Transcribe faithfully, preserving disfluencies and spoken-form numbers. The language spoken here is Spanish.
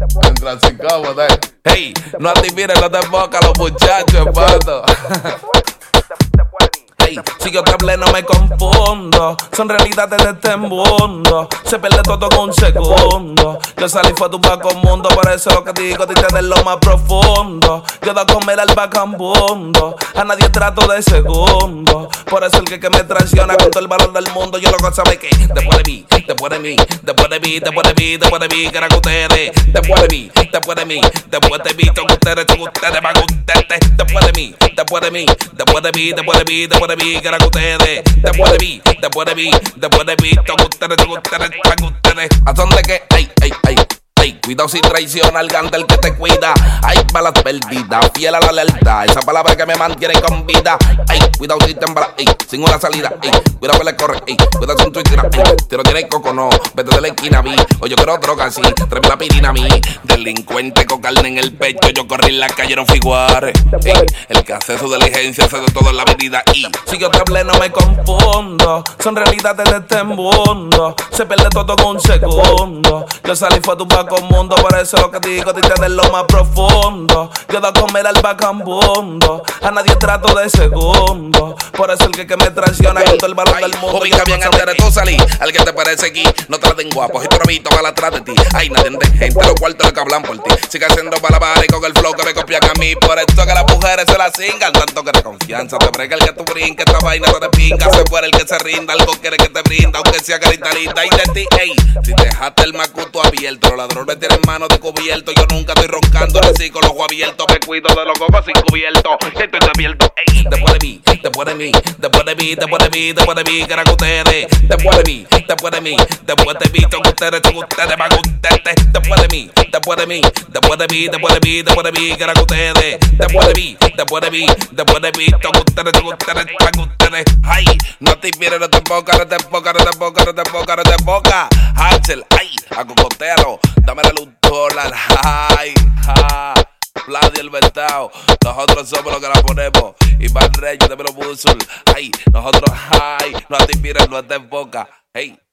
Entra así cómodo, eh. Hey, no adivinen, no te enfoca los muchachos, pato. Hey, si yo te hablé no me confundo. Son realidades de este mundo. Se pierde todo en un segundo. Yo salí fue tu vaco mundo. Por eso lo que digo, te de lo más profundo. Yo da a comer al vagabundo. A nadie trato de segundo. Por eso el que, que me traiciona con todo el valor del mundo. Yo lo que sabe que después de mí, después de mí, después de mí, después de mí, después de mí, que era que ustedes. Después de mí, después de mí, después de mí, con ustedes, con ustedes, van ustedes. Después de mí, después de mí, después de mí, después de mí, después de mí, que era que ustedes. Después de mí, después de mí, después de mí, con ustedes, con ustedes, con ustedes. ¿A dónde que? Ay, ay, ay. Ay, cuidado si traiciona al gante el que te cuida. Ay, balas perdidas, fiel a la lealtad. Esa palabra que me mantiene con vida. Ay, cuidado si te embala, ay, sin una salida. Ay, cuidado que le corre, ay, cuidado sin tu tira. Ay, tiro tiene coco, no, vete de la esquina, vi. O yo quiero droga, sí, tráeme la pirina a mí. Delincuente con carne en el pecho, yo corrí en la calle, no figuare. Ay, el que hace su diligencia hace de todo en la medida. Y si yo te hablé no me confundo. Son realidades de este mundo. Se pierde todo en un segundo. Yo salí fue tu vaco mundo, por eso lo que digo, dite de lo más profundo. Yo da a comer al vagabundo. A nadie trato de segundo. Por eso el que, que me traiciona con todo el valor del mundo. Ubica bien antes de tú salir. Al que te parece aquí, no te la den guapo. Y probito para atrás de ti. Ay, nadie de gente, los cuartos lo que hablan por ti. Sigue haciendo para y con el flow que me copian a mí. Por eso que las mujeres se la cingan. Tanto que de confianza te brega el que tú brinques. Esta vaina no te pinga. Se fuera el que se rinda. Algo quiere que te brinda. Aunque sea carita linda. Y de ti, ey, si dejaste el macuto abierto, los ladrones me tienen manos de cubierto. Yo nunca estoy roncando, nací con los ojos abiertos. Me cuido de los gomos sin cubierto. Estoy despierto, ey. Después de mí, después de mí, después de mí, después de mí, después de mí, que eran ustedes. Después de mí, después de mí, después de mí, con ustedes, con ustedes, van ustedes. Después de mí, después de mí, después de mí, después de mí, después de mí, que eran ustedes. Después de mí, después de mí, después de mí, con ustedes, con ustedes, van ustedes. Ay, no te inspires, no te enfoca, no te enfoca, no te enfoca, no te enfoca, no te enfoca. Hansel, ay, a cocotero, dame la luz, dólar, ay, ja. Vlad y el Bertao, nosotros somos los que la ponemos. Iván Reyes de Melo Buzul, ay, nosotros, ay, no te inspires, no te enfoca, hey.